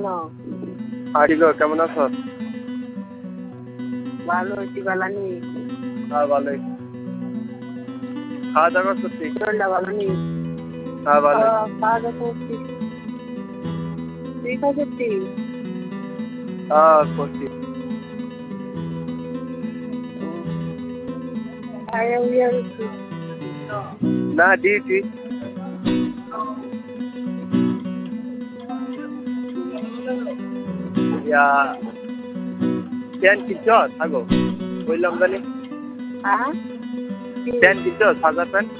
আরে গো কেমন আছো? ভালো আছি, ভালো নেই। হ্যাঁ ভালোই। খাওয়া দাওয়া করছি। শরীরটা ভালো নেই। হ্যাঁ ভালো। খাওয়া দাওয়া করছি। তুই খাই করছিস? হ্যাঁ করছি। না ডিউটি। ইয়া প্যান্ট কিনছ থাকো বললাম জানি। হ্যাঁ প্যান্ট কিনছ সাদা প্যান্ট?